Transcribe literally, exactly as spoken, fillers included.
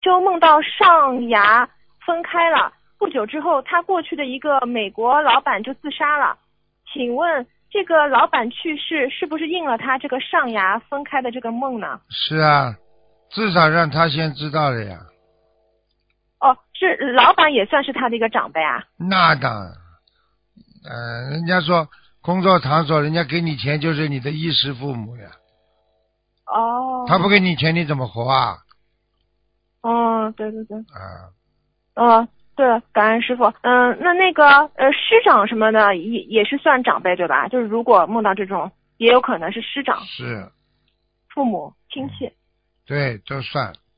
就梦到上牙分开了，不久之后他过去的一个美国老板就自杀了。请问这个老板去世是不是应了他这个上牙分开的这个梦呢？ 是啊，至少让他先知道了呀。 哦，是老板也算是他的一个长辈啊？ 那当然，呃，人家说工作场所，人家给你钱就是你的衣食父母呀。 哦。 他不给你钱，你怎么活啊？ 哦，对对对。 啊。 哦，对了，感恩师傅。嗯，那那个呃师长什么的也也是算长辈对吧？就是如果梦到这种，也有可能是师长。 是。 父母亲戚。 对，都算。